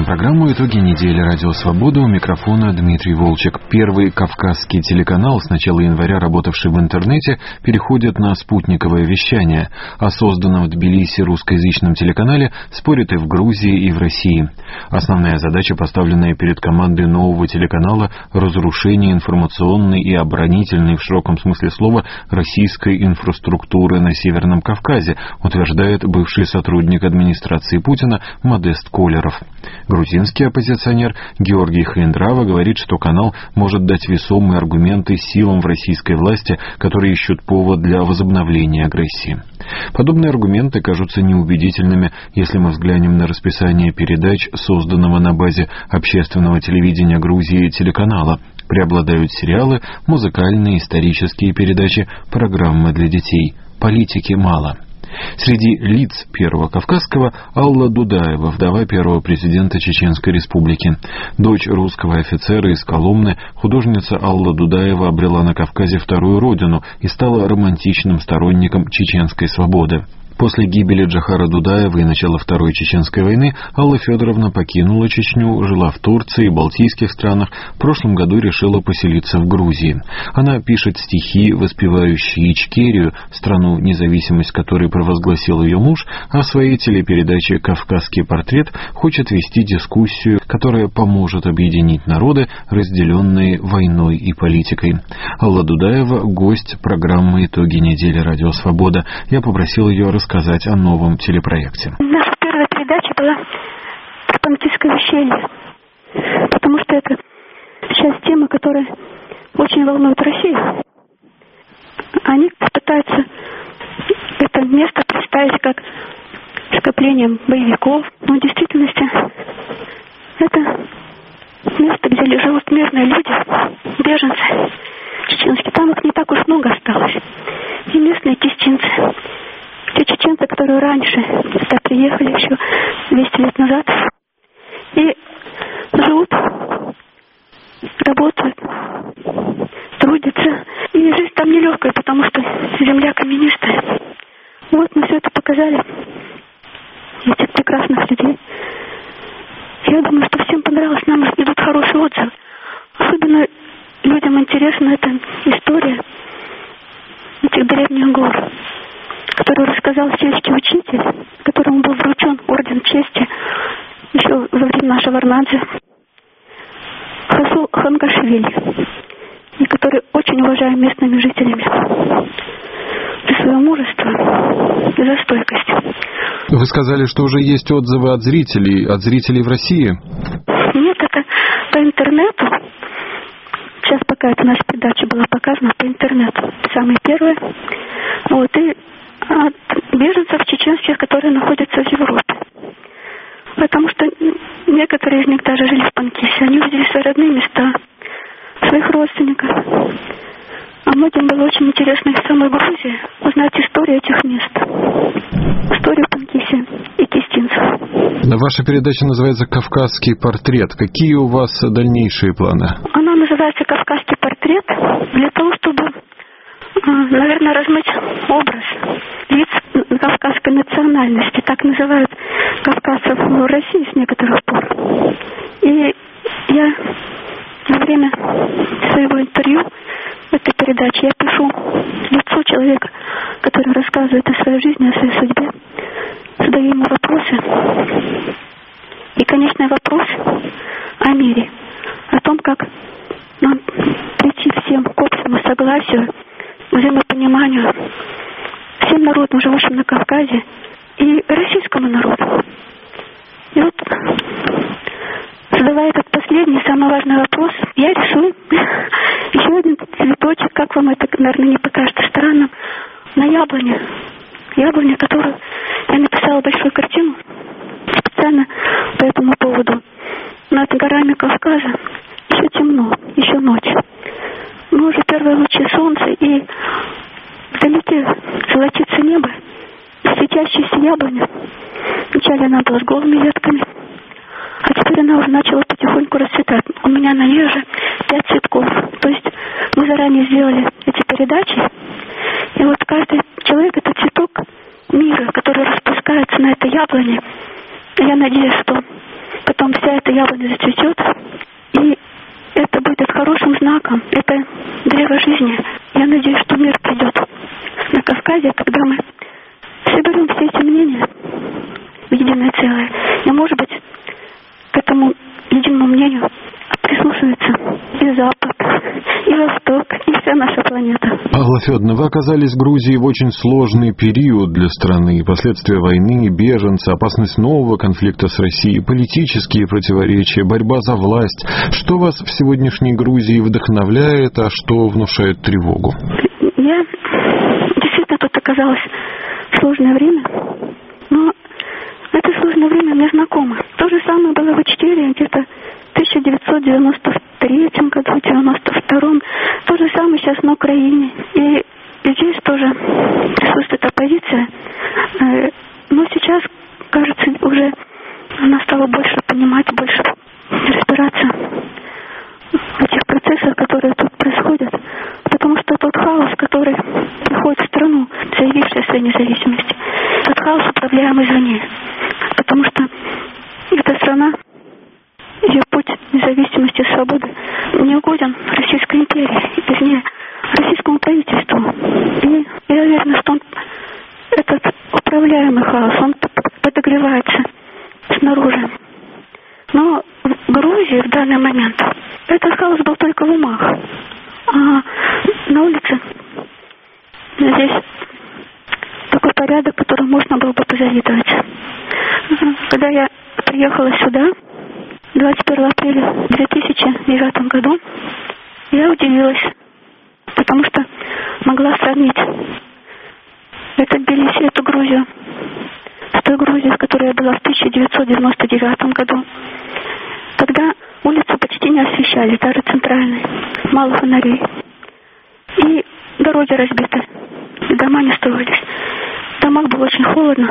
программу «Итоги недели» Радио Свобода. У микрофона Дмитрий Волчек. Первый кавказский телеканал, с начала января работавший в интернете, переходит на спутниковое вещание. О созданном в Тбилиси русскоязычном телеканале спорят и в Грузии, и в России. Основная задача, поставленная перед командой нового телеканала — разрушение информационной и оборонительной, в широком смысле слова, российской инфраструктуры на Северном Кавказе, утверждает бывший сотрудник администрации Путина Модест Колеров. Грузинский оппозиционер Георгий Хаиндрава говорит, что канал может дать весомые аргументы силам в российской власти, которые ищут повод для возобновления агрессии. Подобные аргументы кажутся неубедительными, если мы взглянем на расписание передач, созданного на базе общественного телевидения Грузии телеканала. Преобладают сериалы, музыкальные, исторические передачи, программы для детей. Политики мало. Среди лиц Первого Кавказского Алла Дудаева, вдова первого президента Чеченской Республики. Дочь русского офицера из Коломны, художница Алла Дудаева обрела на Кавказе вторую родину и стала романтичным сторонником чеченской свободы. После гибели Джохара Дудаева и начала Второй Чеченской войны Алла Федоровна покинула Чечню, жила в Турции и Балтийских странах, в прошлом году решила поселиться в Грузии. Она пишет стихи, воспевающие Ичкерию, страну, независимость которой провозгласил ее муж, а в своей телепередаче «Кавказский портрет» хочет вести дискуссию, которая поможет объединить народы, разделенные войной и политикой. Алла Дудаева — гость программы «Итоги недели» Радио Свобода. Я попросил ее рассказать о новом телепроекте. Наша первая передача была про Панкисское ущелье, потому что это сейчас тема, которая очень волнует Россию. Они пытаются это место представить как скоплением боевиков, но в действительности это место, где живут мирные люди, беженцы чеченские. Там их не так уж много осталось. И местные кистинцы. Те чеченцы, которые раньше сюда приехали еще 200 лет назад и живут, работают, трудятся. И жизнь там нелегкая, потому что земля каменистая. Вот мы все это показали, этих прекрасных людей. Я думаю, что всем понравилось, нам идут хорошие отзывы. Особенно людям интересна эта история этих древних гор, который рассказал сельский учитель, которому был вручен орден чести еще во времена Шаварнадзе, Хасул Хангашвили, и который очень уважаем местными жителями за свое мужество и за стойкость. Вы сказали, что уже есть отзывы от зрителей в России? Нет, это по интернету. Сейчас пока это наша передача была показана по интернету. Самые первые. Вот, и от беженцев чеченских, которые находятся в Европе. Потому что некоторые из них даже жили в Панкисе. Они увидели свои родные места, своих родственников. А многим было очень интересно в самой Грузии узнать историю этих мест. Историю Панкиси и кистинцев. Ваша передача называется «Кавказский портрет». Какие у вас дальнейшие планы? Она называется «Кавказский портрет» для того, чтобы, наверное, размыть образ лиц кавказской национальности. Так называют кавказцев в России с некоторых пор. И я во время своего интервью в этой передаче я пишу лицо человека, который рассказывает о своей жизни, о своей судьбе, задаю ему вопросы. И, конечно, вопрос о мире, о том, как нам прийти всем к общему согласию, взаимопониманию всем народам, живущим на Кавказе, и российскому народу. И вот, задавая этот последний, самый важный вопрос, я рисую еще один цветочек, как вам это, наверное, не покажется странным, на яблоне. Яблоня, которую я написала большую картину специально по этому поводу. Над горами Кавказа еще темно, еще ночь. Но уже первые лучи солнца, и вдалеке золотится небо, светящаяся яблоня. Вначале она была с голыми ветками, а теперь она уже начала потихоньку расцветать. У меня на ней уже 5 цветков. То есть мы заранее сделали эти передачи, и вот каждый человек — это цветок мира, который распускается на этой яблоне. Я надеюсь, что потом вся эта хорошим знаком. Это древо жизни. Я надеюсь, что мир придет на Кавказе, когда мы соберем все эти мнения в единое целое. И, может быть, к этому единому мнению прислушивается и Запад, и Восток, и вся наша планета. Алла Федоровна, вы оказались в Грузии в очень сложный период для страны. Последствия войны, беженцы, опасность нового конфликта с Россией, политические противоречия, борьба за власть. Что вас в сегодняшней Грузии вдохновляет, а что внушает тревогу? Я действительно тут оказалась в сложное время, но это сложное время мне знакомо. То же самое было в Ичкерии где-то в 1993 году, в 1992. То же самое сейчас на Украине. И здесь тоже присутствует оппозиция. Но сейчас, кажется, уже она стала больше понимать, больше разбираться в этих процессах, которые тут происходят. Потому что тот хаос, который приходит в страну, заявившая о своей независимости, тот хаос управляем извне. Потому что эта страна, ее путь независимости и свободы не угоден Российской империи, вернее, российскому правительству. И я уверена, что этот управляемый хаос, он подогревается снаружи. Но в Грузии в данный момент этот хаос был только в умах. А на улице здесь такой порядок, которому можно было бы позавидовать. Когда я приехала сюда 21 апреля 2009 году, я удивилась, потому что могла сравнить это Тбилиси, эту Грузию, с той Грузией, в которой я была в 1999 году, когда улицу почти не освещали, даже центральные, мало фонарей. И дороги разбиты, и дома не строились. В домах было очень холодно.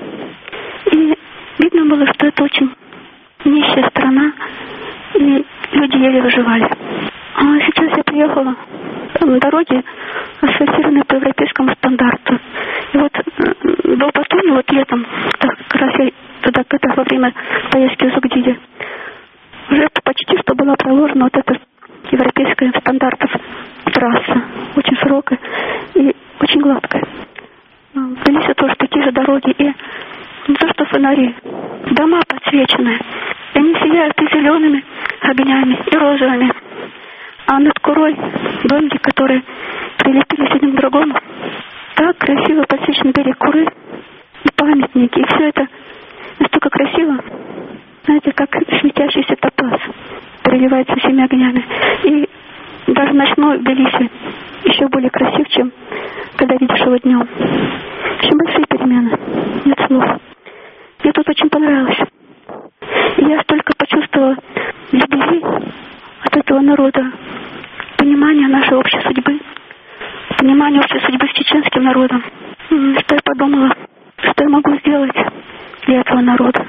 И видно было, что это очень нищая страна, и люди еле выживали. А сейчас я приехала, дороги асфальтированы по европейскому стандарту. И вот до Батуми, вот летом, как раз я туда во время поездки в Зугдиде, уже почти что была проложена вот эта европейская стандартов трасса, очень широкая и очень гладкая. В Тбилиси тоже такие же дороги, и не то что фонари, дома подсвеченные, и они сияют и зелеными огнями, и розовыми. А над Курой домики, которые прилепились один к другому, так красиво подсвечен берег Куры, и памятники, и все это настолько красиво, знаете, как светящийся топаз переливается всеми огнями. И даже ночной Тбилиси еще более красив, чем когда видишь его днем. Очень большие перемены, нет слов. Мне тут очень понравилось. И я столько почувствовала любви от этого народа, понимания нашей общей судьбы, понимания общей судьбы с чеченским народом, что я подумала, что я могу сделать для этого народа.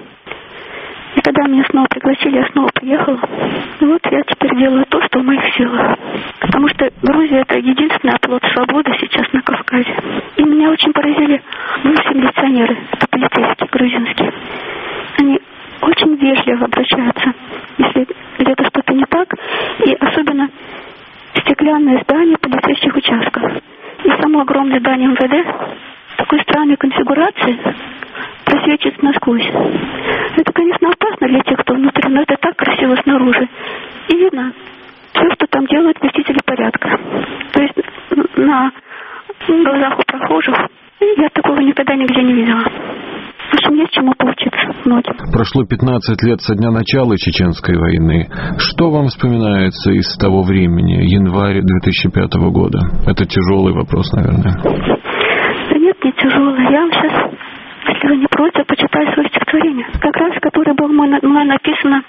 И когда меня снова пригласили, я снова приехала. И вот я теперь делаю то, что в моих силах. Потому что Грузия — это единственный оплот свободы сейчас на Кавказе. И меня очень поразили бывшие милиционеры, это полицейские, грузинские. Они очень вежливо обращаются, если где-то что-то не так. И особенно стеклянные здания полицейских участков. И само огромное здание МВД такой странной конфигурации просвечивается насквозь. Это, конечно, опасно для тех, кто внутри, но это так красиво снаружи. И видно все, что там делают блюстители порядка. То есть на глазах у прохожих я такого никогда нигде не видела. В общем, есть чему поучиться многим. Прошло 15 лет со дня начала Чеченской войны. Что вам вспоминается из того времени, январь 2005 года? Это тяжелый вопрос, наверное. Да нет, не тяжелый. Я вам сейчас, если вы не против, почитаю свое стихотворение. Как раз, которое было мной написано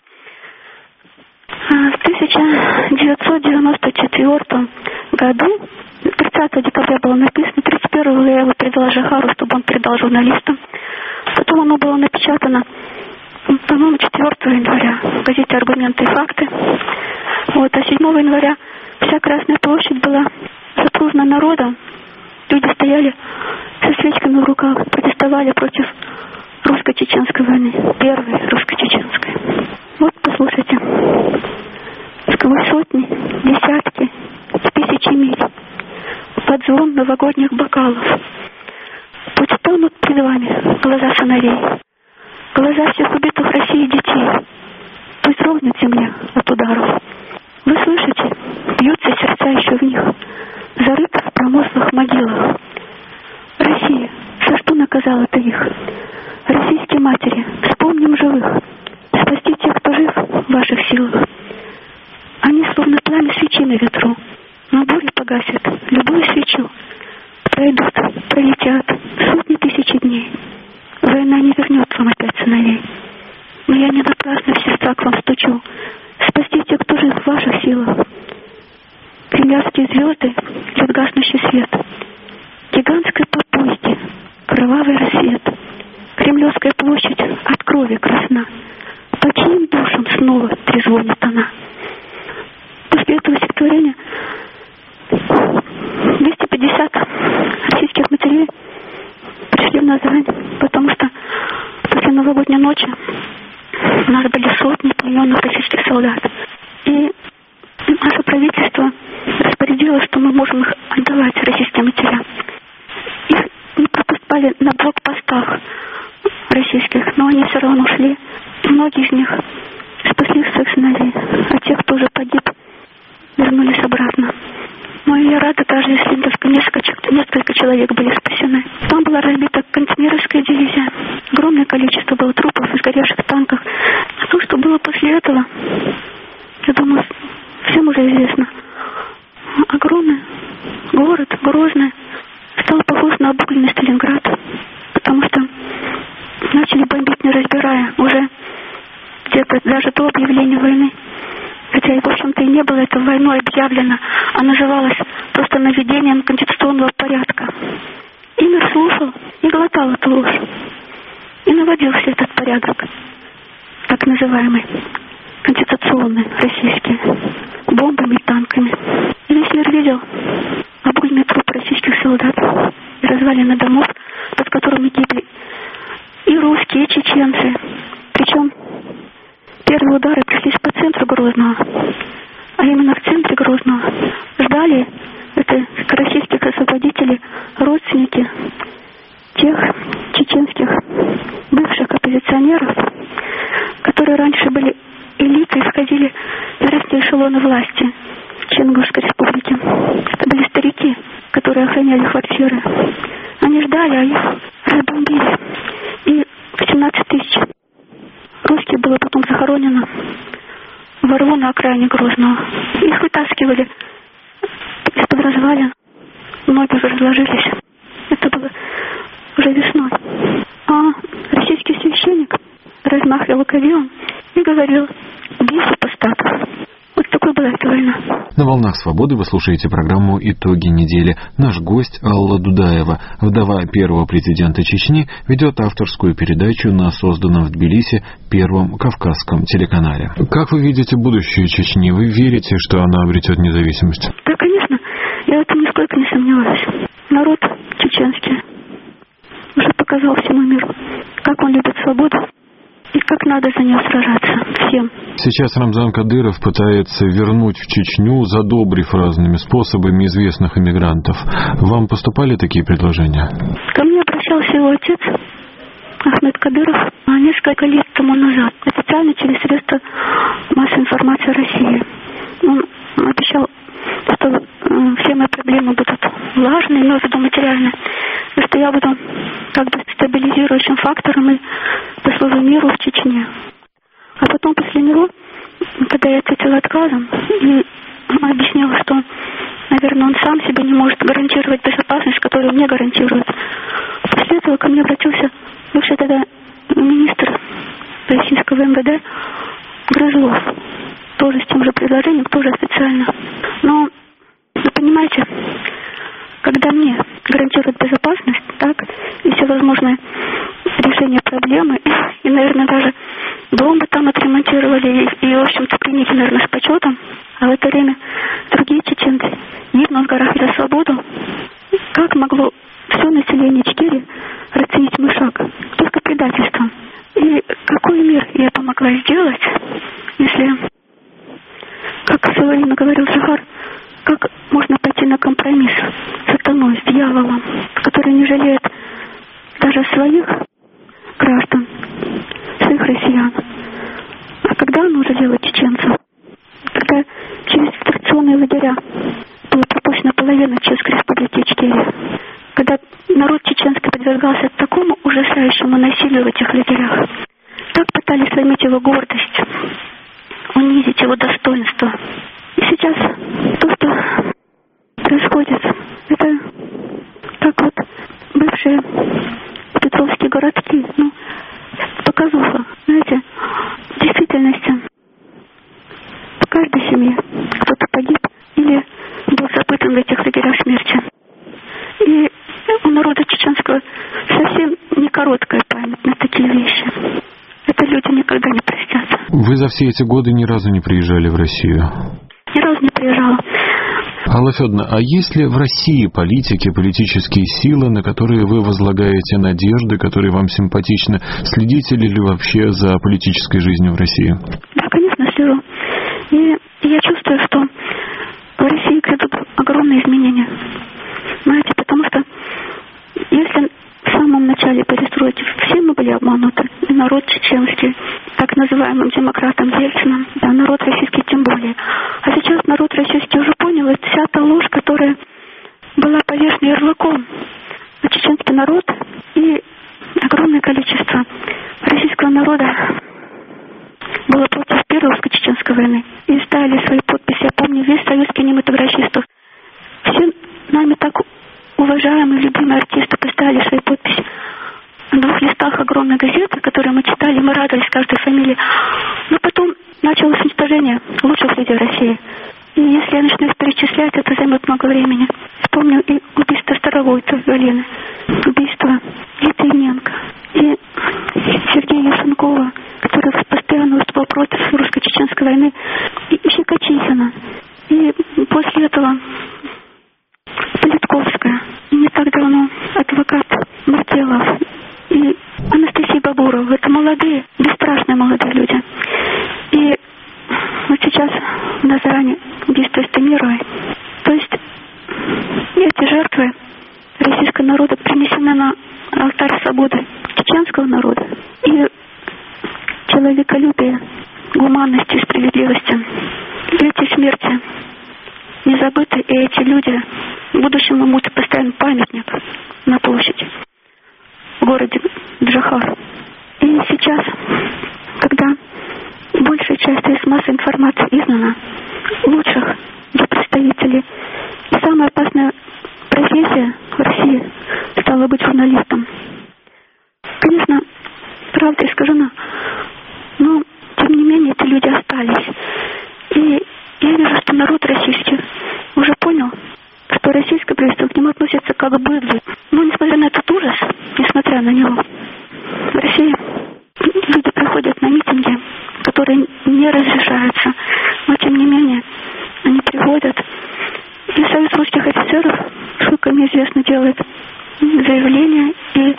в 1994 году. 30 декабря было написано, 31 я его передала Жихару, чтобы он передал журналистам. Потом оно было напечатано, по-моему, 4 января в газете «Аргументы и факты». Вот, а 7 января вся Красная площадь была запружена народом. Люди стояли со свечками в руках, протестовали против русско-чеченской войны, первой русско-чеченской. Вот, послушайте. Сквозь сотни, десятки, тысячи миль под звон новогодних бокалов. Пусть тонут перед вами глаза сыновей, глаза всех убитых в России детей. Пусть ровнет земля от ударов. Вы слышите? Бьются сердца еще в них, зарыты в промозглых могилах. Россия, за что наказала ты их? Российские матери, вспомним живых. Спасти тех, кто жив в ваших силах. Они словно пламя свечи на ветру, но буря погасит любую свечу. Пройдут, пролетят сотни тысяч дней. Война не вернет вам опять сыновей. Но я не напрасно в сердца к вам стучу. Спасти тех, кто жив в ваших силах. Кремлевские звезды льют гаснущий свет. Гигантской попойки кровавый рассвет. Кремлевская площадь от крови красна. По чьим душам снова трезвонит она? После этого стихотворения 250 российских матерей пришли в Назрань, потому что после новогодней ночи у нас были сотни миллионов российских солдат. И наше правительство распорядилось, что мы можем их отдавать российским матерям. Их не пропускали на блокпостах российских, но они все равно ушли. Многие из них спасли своих сыновей, а тех, кто уже погиб, вернулись обратно. Но я рада, даже если только несколько человек были спасены. Там была разбита Кантемировская дивизия. Огромное количество было трупов и сгоревших танков. А то, что было после этого, я думаю, всем уже известно. Огромный город, Грозный, стал похож на обугленный Сталинград, потому что начали бомбить, не разбирая, уже где-то даже до объявления войны. Хотя, в общем-то, и не было это войной объявлено, а называлось просто наведением конституционного порядка. И мир слушал и глотал эту ложь. И наводился этот порядок, так называемый, конституционный, российский, бомбами и танками. И весь мир видел обугленный труп российских солдат и развалины домов, под которыми гибли и русские, и чеченцы. Причем первые удары пришлись по центру Грозного, а именно в центре Грозного ждали это российских освободителей, родственники тех чеченских бывших оппозиционеров, которые раньше были элитой, входили в верхние эшелоны власти Черногорской республики. Это были старики, которые охраняли квартиры. Они ждали, а их разбомбили. И 18 тысяч русских было потом захоронено во рву на окраине Грозного. Их вытаскивали из-под развалин. Многие уже разложились. Это было уже весной. А российский священник размахивал кадилом и говорил: «Бей супостатов». Вот такой была эта война. На «Волнах свободы» вы слушаете программу «Итоги недели». Наш гость Алла Дудаева, вдова первого президента Чечни, ведет авторскую передачу на созданном в Тбилиси Первом Кавказском телеканале. Как вы видите будущее Чечни? Вы верите, что она обретет независимость? Да, конечно. Я в этом нисколько не сомневаюсь. Народ чеченский уже показал всему миру, как он любит свободу и как надо за нее сражаться всем. Сейчас Рамзан Кадыров пытается вернуть в Чечню, задобрив разными способами известных эмигрантов. Вам поступали такие предложения? Ко мне обращался его отец, Ахмед Кадыров, несколько лет тому назад, официально через средства массовой информации России. Он обещал, что все мои проблемы будут влажные, но в материальные, и что я буду как бы стабилизирующим фактором и послужу миру в Чечне. А потом после него, когда я ответила отказом и объяснила, что, наверное, он сам себе не может гарантировать безопасность, которую мне гарантирует, после этого ко мне обратился бывший тогда министр российского МВД Грызлов, тоже с тем же предложением, тоже официально. Но, вы понимаете, когда мне гарантируют безопасность, так, и все возможные решения проблемы, и, наверное, даже дом бы там отремонтировали, и в общем-то, приняли, наверное, с почетом, а в это время другие чеченцы гибнут в горах за свободу. Как могло все население Ичкерии расценить мой шаг? Только предательством. И какой мир я помогла сделать, если, как в свое время говорил говорил Джохар, как можно пойти на компромисс с сатаной, с дьяволом, который не жалеет даже своих граждан, своих россиян. А когда он уже делает чеченцев? Когда через фильтрационные лагеря была пропущена половина Чеченской Республики Ичкерия, когда народ чеченский подвергался такому ужасающему насилию в этих лагерях, так пытались сломить его гордость, унизить его достоинство. И сейчас то, что происходит, это как вот бывшие петровские городки, показуха. Знаете, в действительности в каждой семье кто-то погиб или был запытан в этих лагерях смерти. И у народа чеченского совсем не короткая память на такие вещи. Это люди никогда не простят. Вы за все эти годы ни разу не приезжали в Россию? Ни разу не приезжала. Алла Федоровна, а есть ли в России политики, политические силы, на которые вы возлагаете надежды, которые вам симпатичны? Следите ли вы вообще за политической жизнью в России? Да, конечно, слежу. И я чувствую, что в России грядут огромные изменения. Знаете, потому что если в самом начале перестройки все мы были обмануты, и народ чеченский, так называемым демократом Ельциным, да, народ российский тем более. А сейчас народ российский уже понял, это вся та ложь, которая была повешена ярлыком на чеченский народ, и огромное количество российского народа было против первой русско-чеченской войны и ставили свои подписи. Я помню весь союз кинематографистов. Все нами так уважаемые, любимые артисты поставили свои подписи на 2 листах огромной газеты, которые мы читали, мы радовались каждой фамилии. Но потом началось уничтожение лучших людей России. И если я начну их перечислять, это займет много времени. Вспомню и убийство Старовойта Галины, убийство Литвиненко и Сергея Юшенкова, который постоянно выступал против русско-чеченской войны, и Щекочихина. И после этого Политковская, и не так давно адвокат Маркелов и Анастасия Бабурова. Это молодые, бесстрашные молодые люди. И вот сейчас в Назаране убийство Стамировой. То есть эти жертвы российского народа принесены на алтарь свободы чеченского народа. И человеколюбие, гуманности и справедливости. Эти смерти не забыты, и эти люди в будущем имут постоянный памятник на площади в городе Джохар. И сейчас, когда большая часть из массы информации изгнана, лучших представителей, и самая опасная профессия в России стала быть журналистом. Конечно, правда искажена, но тем не менее эти люди остались. И я вижу, что народ российский уже понял, что российское правительство к нему относится как к быдлу. Но несмотря на этот ужас, несмотря на него, в России люди приходят на митинги, которые не разрешаются, но тем не менее они приходят. И Союз русских офицеров, сколько мне известно, делает заявления,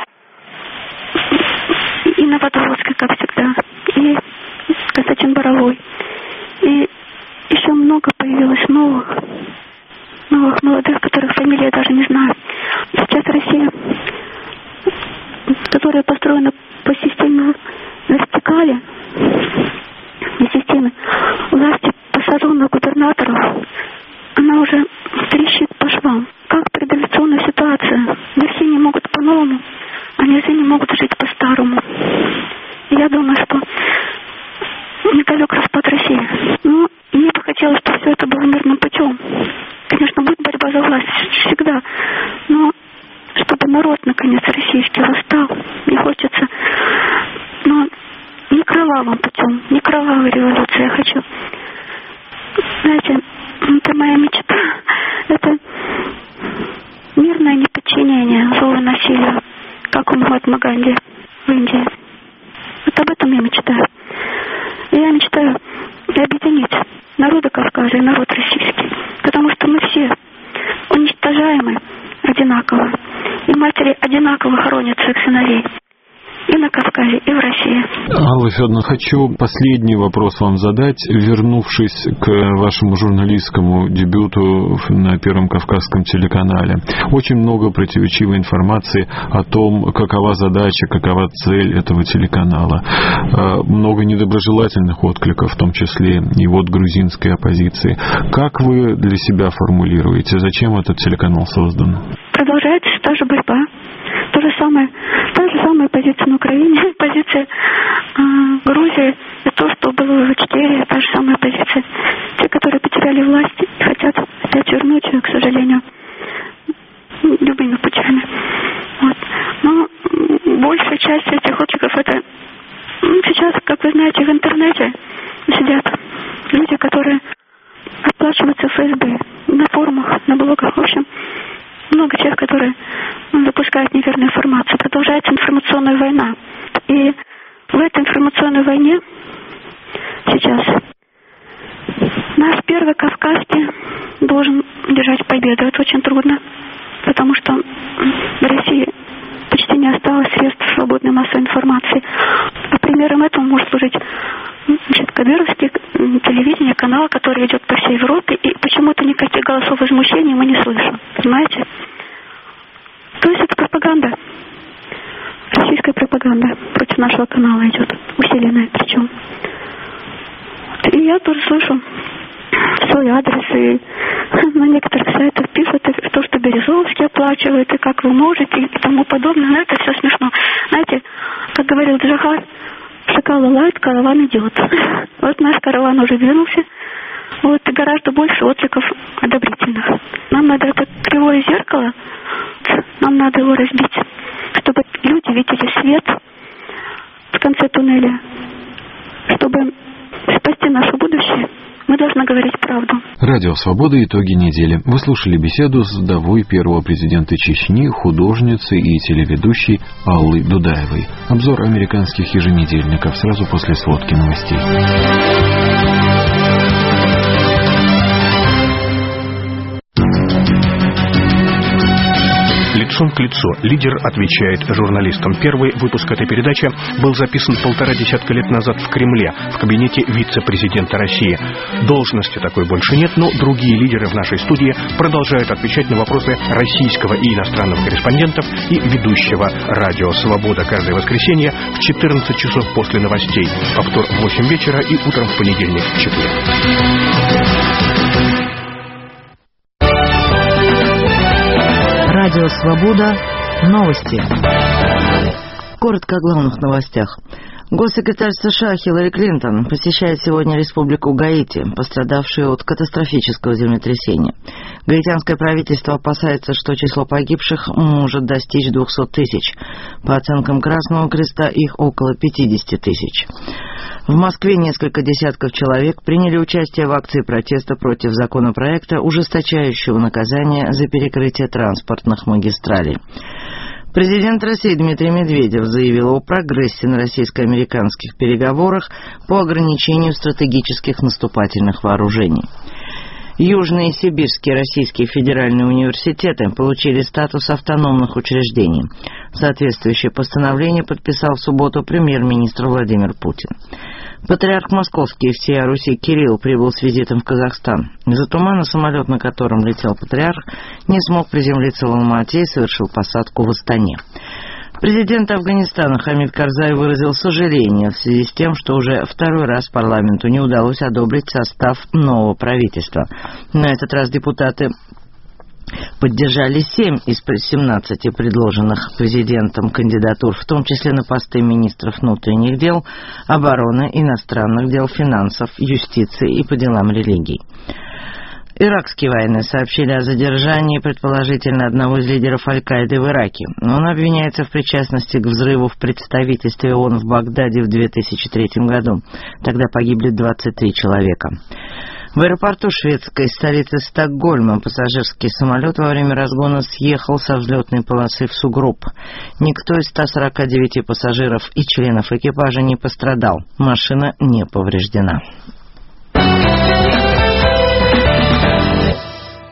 и Новодворский, как всегда, и Константин Боровой. И еще много появилось новых молодых, которых фамилии я даже не знаю. Сейчас Россия, которая построена по системе вертикали, не системе власти посаженных губернаторов, она уже трещит по швам. Как предавляционная ситуация. Не все не могут по-новому, а не все не могут жить по-старому. И я думаю, что недалек распад России. Но мне бы хотелось, чтобы все это было мирным путем. Конечно, будет борьба за власть всегда, но чтобы народ, наконец, российский восстал, не хочется, но не кровавым путем, не кровавой революцией. Я хочу, знаете, это моя мечта, это мирное неподчинение злу и насилию, как у Махатмы Ганди в Индии. Вот об этом я мечтаю. И я мечтаю объединить народы Кавказа и народ российский, потому что мы все уничтожаемы одинаково, и матери одинаково хоронят своих сыновей. и на Кавказе, и в России. Алла Федоровна, хочу последний вопрос вам задать. Вернувшись к вашему журналистскому дебюту на Первом Кавказском телеканале, очень много противоречивой информации о том, какова задача, какова цель этого телеканала. Много недоброжелательных откликов, в том числе и от грузинской оппозиции. Как вы для себя формулируете, зачем этот телеканал создан? Продолжается та же борьба. Та же самая позиция на Украине, позиция Грузии, и то, что было в Ичкерии, та же самая позиция. Те, которые потеряли власть, хотят опять вернуть ее, к сожалению, любыми путями. Вот. Но большая часть этих откликов это сейчас, как вы знаете, в интернете сидят люди, которые оплачиваются ФСБ на форумах, на блогах, в общем, много тех, которые запускают неверную информацию. Продолжается информационная война. И в этой информационной войне сейчас наш Первый Кавказский должен держать победу. Это очень трудно, потому что в России почти не осталось средств свободной массовой информации. А примером этого может служить кадыровский телевидение, канал, который идет по всей Европе, и почему-то никаких голосов возмущения мы не слышим. Понимаете? То есть это пропаганда. Российская пропаганда против нашего канала идет. Усиленная причем. И я тоже слышу свой адрес, и на некоторых сайтах пишут то, что Березовский оплачивает, и как вы можете, и тому подобное. Но это все смешно. Знаете, как говорил Джахар, шакалы лают, караван идет. Вот наш караван уже двинулся. Вот и гораздо больше откликов одобрительных. Нам надо это кривое зеркало, нам надо его разбить, чтобы люди видели свет в конце туннеля. Чтобы спасти наше будущее, мы должны говорить правду. Радио «Свобода. Итоги недели». Вы слушали беседу с вдовой первого президента Чечни, художницей и телеведущей Аллой Дудаевой. Обзор американских еженедельников сразу после сводки новостей. Лицом к лицу. Лидер отвечает журналистам. Первый выпуск этой передачи был записан 1,5 десятка лет назад в Кремле, в кабинете вице-президента России. Должности такой больше нет, но другие лидеры в нашей студии продолжают отвечать на вопросы российского и иностранных корреспондентов и ведущего радио «Свобода» каждое воскресенье в 14 часов после новостей, повтор в 8 вечера и утром в понедельник в 4. Радио «Свобода». Новости. Коротко о главных новостях. Госсекретарь США Хиллари Клинтон посещает сегодня Республику Гаити, пострадавшую от катастрофического землетрясения. Гаитянское правительство опасается, что число погибших может достичь 200 тысяч. По оценкам Красного Креста, их около 50 тысяч. В Москве несколько десятков человек приняли участие в акции протеста против законопроекта, ужесточающего наказание за перекрытие транспортных магистралей. Президент России Дмитрий Медведев заявил о прогрессе на российско-американских переговорах по ограничению стратегических наступательных вооружений. Южные и Сибирские российские федеральные университеты получили статус автономных учреждений. Соответствующее постановление подписал в субботу премьер-министр Владимир Путин. Патриарх Московский и всея Руси Кирилл прибыл с визитом в Казахстан. Из-за тумана самолет, на котором летел патриарх, не смог приземлиться в Алма-Ате и совершил посадку в Астане. Президент Афганистана Хамид Карзай выразил сожаление в связи с тем, что уже второй раз парламенту не удалось одобрить состав нового правительства. На этот раз депутаты поддержали 7 из 17 предложенных президентом кандидатур, в том числе на посты министров внутренних дел, обороны, иностранных дел, финансов, юстиции и по делам религий. Иракские военные сообщили о задержании предположительно одного из лидеров Аль-Каиды в Ираке. Он обвиняется в причастности к взрыву в представительстве ООН в Багдаде в 2003 году. Тогда погибли 23 человека. В аэропорту шведской столицы Стокгольма пассажирский самолет во время разгона съехал со взлетной полосы в сугроб. Никто из 149 пассажиров и членов экипажа не пострадал. Машина не повреждена.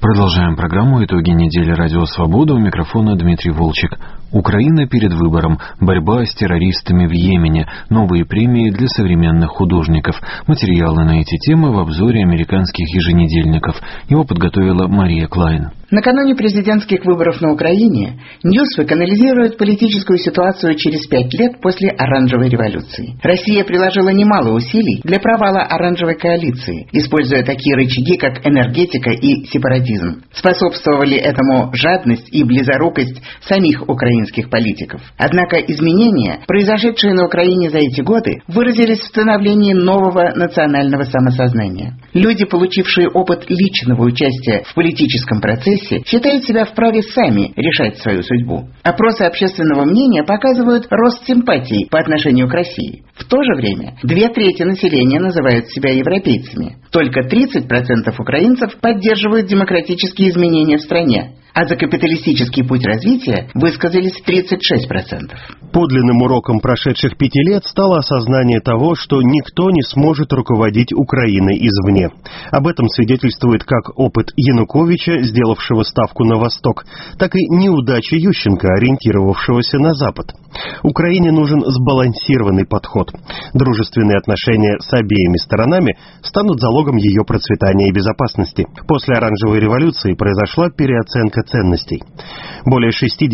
Продолжаем программу «Итоги недели. Радио Свобода». У микрофона Дмитрий Волчек. Украина перед выбором. Борьба с террористами в Йемене. Новые премии для современных художников. Материалы на эти темы в обзоре американских еженедельников. Его подготовила Мария Клайн. Накануне президентских выборов на Украине Newsweek анализирует политическую ситуацию через 5 лет после Оранжевой революции. Россия приложила немало усилий для провала Оранжевой коалиции, используя такие рычаги, как энергетика и сепаратизм. Способствовали этому жадность и близорукость самих украинских политиков. Однако изменения, произошедшие на Украине за эти годы, выразились в становлении нового национального самосознания. Люди, получившие опыт личного участия в политическом процессе, считают себя вправе сами решать свою судьбу. Опросы общественного мнения показывают рост симпатий по отношению к России. В то же время 2/3 населения называют себя европейцами. Только 30% украинцев поддерживают демократические изменения в стране, а за капиталистический путь развития высказались 36%. Подлинным уроком прошедших 5 лет стало осознание того, что никто не сможет руководить Украиной извне. Об этом свидетельствует как опыт Януковича, сделавшего ставку на Восток, так и неудача Ющенко, ориентировавшегося на Запад. Украине нужен сбалансированный подход. Дружественные отношения с обеими сторонами станут залогом ее процветания и безопасности. После Оранжевой революции произошла переоценка ценностей. Более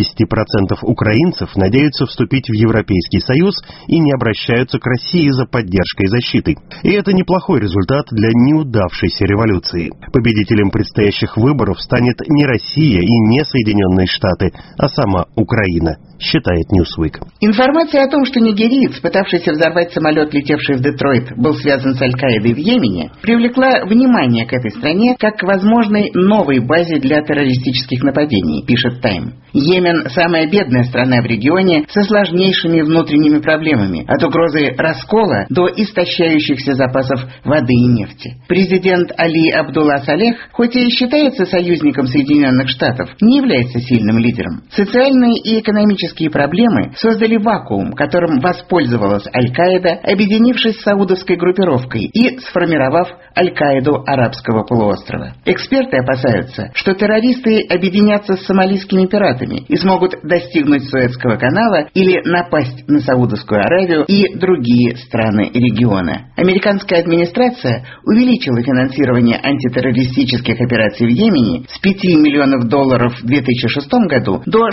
60% украинцев надеются вступить в Европейский Союз и не обращаются к России за поддержкой и защитой. И это неплохой результат для неудавшейся революции. Победителем предстоящих выборов станет не Россия и не Соединенные Штаты, а сама Украина, считает Newsweek. Информация о том, что нигериец, пытавшийся взорвать самолет, летевший в Детройт, был связан с Аль-Каидой в Йемене, привлекла внимание к этой стране как к возможной новой базе для террористических нападений, пишет Time. Йемен – самая бедная страна в регионе со сложнейшими внутренними проблемами, от угрозы раскола до истощающихся запасов воды и нефти. Президент Али Абдулла Салех, хоть и считается союзником Соединенных Штатов, не является сильным лидером. Социальные и экономические проблемы создали вакуум, которым воспользовалась Аль-Каида, объединившись с саудовской группировкой и сформировав Аль-Каиду арабского полуострова. Эксперты опасаются, что террористы объединятся с сомалийскими пиратами и смогут достигнуть Суэцкого канала или напасть на Саудовскую Аравию и другие страны региона. Американская администрация увеличила финансирование антитеррористических операций в Йемене с $5 миллионов в 2006 году до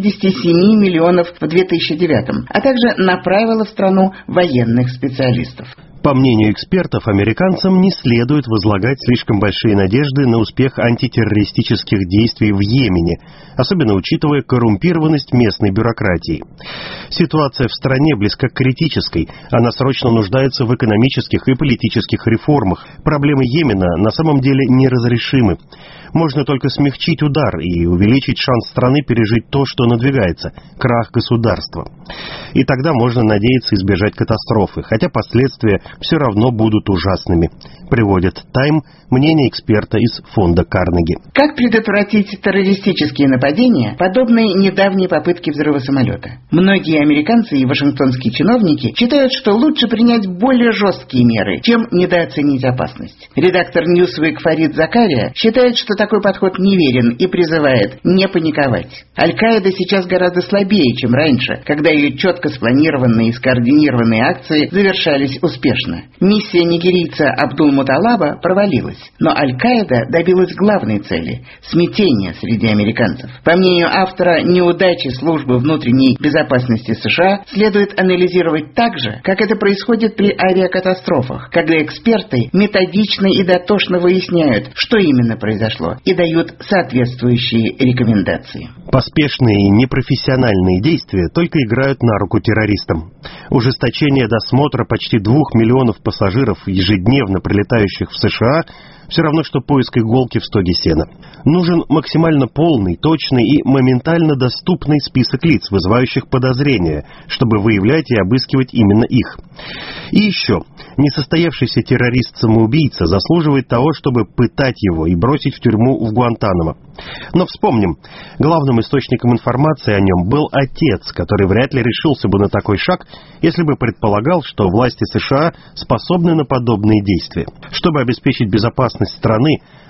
67 миллионов в 2009, а также направила в страну военных специалистов. По мнению экспертов, американцам не следует возлагать слишком большие надежды на успех антитеррористических действий в Йемене, особенно учитывая коррумпированность местной бюрократии. Ситуация в стране близка к критической, она срочно нуждается в экономических и политических реформах. Проблемы Йемена на самом деле неразрешимы. Можно только смягчить удар и увеличить шанс страны пережить то, что надвигается – крах государства. И тогда можно надеяться избежать катастрофы, хотя последствия все равно будут ужасными, приводит Time мнение эксперта из фонда Карнеги. Как предотвратить террористические нападения, подобные недавней попытке взрыва самолета? Многие американцы и вашингтонские чиновники считают, что лучше принять более жесткие меры, чем недооценить опасность. Редактор Newsweek Фарид Закария считает, что такой подход неверен и призывает не паниковать. Аль-Каида сейчас гораздо слабее, чем раньше, когда ее четко спланированные и скоординированные акции завершались успешно. Миссия нигерийца Абдул-Муталаба провалилась, но Аль-Каида добилась главной цели – смятения среди американцев. По мнению автора, неудачи службы внутренней безопасности США следует анализировать так же, как это происходит при авиакатастрофах, когда эксперты методично и дотошно выясняют, что именно произошло, и дают соответствующие рекомендации. Поспешные и непрофессиональные действия только играют на руку террористам. Ужесточение досмотра почти 2 миллионов пассажиров, ежедневно прилетающих в США, все равно, что поиск иголки в стоге сена. Нужен максимально полный, точный и моментально доступный список лиц, вызывающих подозрения, чтобы выявлять и обыскивать именно их. И еще, несостоявшийся террорист-самоубийца заслуживает того, чтобы пытать его и бросить в тюрьму в Гуантанамо. Но вспомним, главным источником информации о нем был отец, который вряд ли решился бы на такой шаг, если бы предполагал, что власти США способны на подобные действия. Чтобы обеспечить безопасность страны,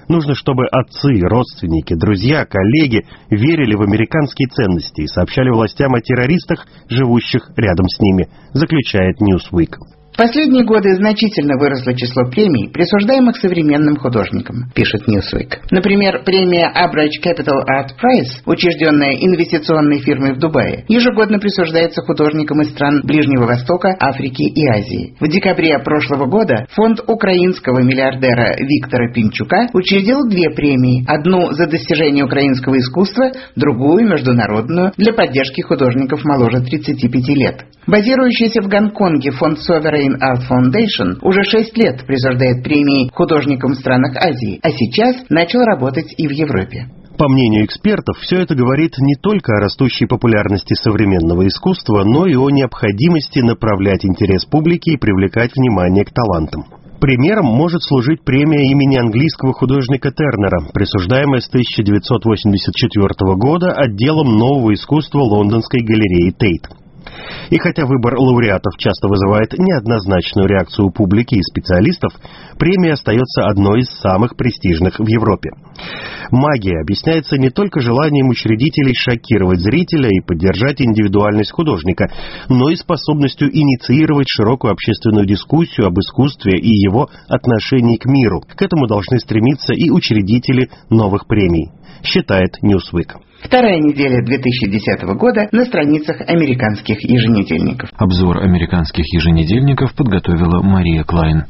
Нужно, чтобы отцы, родственники, друзья, коллеги верили в американские ценности и сообщали властям о террористах, живущих рядом с ними, заключает Newsweek. В последние годы значительно выросло число премий, присуждаемых современным художникам, пишет Newsweek. Например, премия Abrage Capital Art Prize, учрежденная инвестиционной фирмой в Дубае, ежегодно присуждается художникам из стран Ближнего Востока, Африки и Азии. В декабре прошлого года фонд украинского миллиардера Виктора Пинчука учредил 2 премии. Одну за достижение украинского искусства, другую, международную, для поддержки художников моложе 35 лет. Базирующийся в Гонконге фонд Sovereign Art Foundation уже 6 лет присуждает премии художникам в странах Азии, а сейчас начал работать и в Европе. По мнению экспертов, все это говорит не только о растущей популярности современного искусства, но и о необходимости направлять интерес публики и привлекать внимание к талантам. Примером может служить премия имени английского художника Тернера, присуждаемая с 1984 года отделом нового искусства лондонской галереи Тейт. И хотя выбор лауреатов часто вызывает неоднозначную реакцию публики и специалистов, премия остается одной из самых престижных в Европе. Магия объясняется не только желанием учредителей шокировать зрителя и поддержать индивидуальность художника, но и способностью инициировать широкую общественную дискуссию об искусстве и его отношении к миру. К этому должны стремиться и учредители новых премий, считает Newsweek. Вторая неделя 2010 года на страницах американских еженедельников. Обзор американских еженедельников подготовила Мария Клайн.